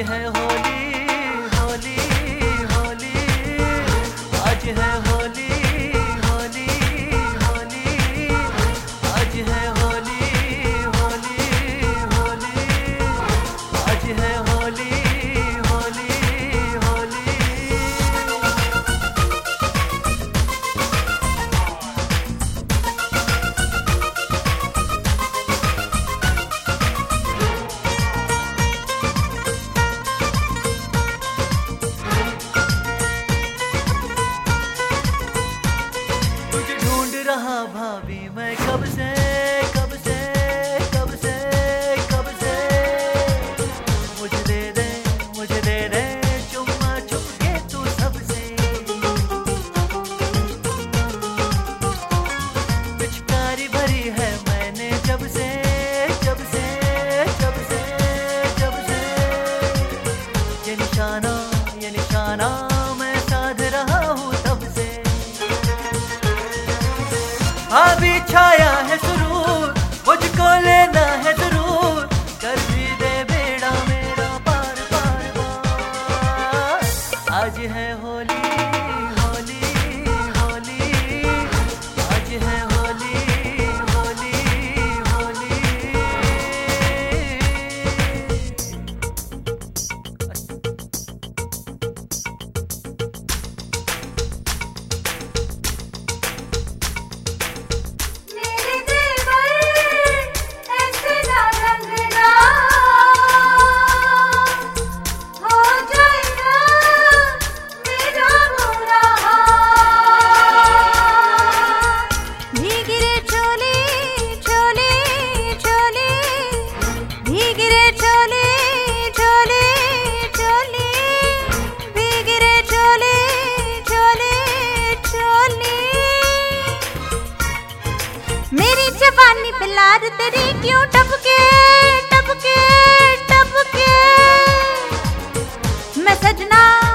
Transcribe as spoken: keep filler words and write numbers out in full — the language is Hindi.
है होली होली होली, आज है होली होली होली, आज है होली होली होली, आज है होली होली होली। रहा भाभी मैं कब से कब से कब से कब से, मुझे दे दे मुझे दे दे चुम्मा चुपके तू सबसे। पिचकारी भरी है मैंने जब से जब से जब से जब से, ये निशाना ये निशाना मैं साध रहा हूँ तब से। अभी छाया है सुरूर, मुझको लेना है जरूर, कर भी दे बेड़ा मेरा पार पार पार। आज है होली होली होली, आज है होली होली होली। जवानी पे लार तेरी क्यों टपके टपके टपके, मैं सजना